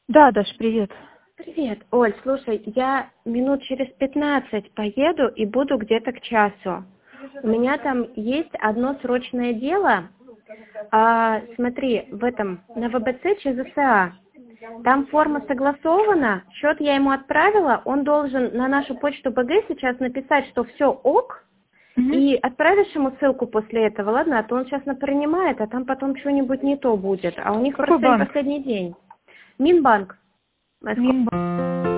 Да, Даш, привет. Привет, Оль, слушай, я минут через 15 поеду и буду где-то к часу. У меня там есть одно срочное дело. Смотри, на ВБЦ ЧЗСА. Там форма согласована, счет я ему отправила, он должен на нашу почту БГ сейчас написать, что все ок, и отправишь ему ссылку после этого, ладно? А то он сейчас принимает, а там потом что-нибудь не то будет. А у них Какой просто сегодня банк? последний день. Минбанк. Москва. Минбанк.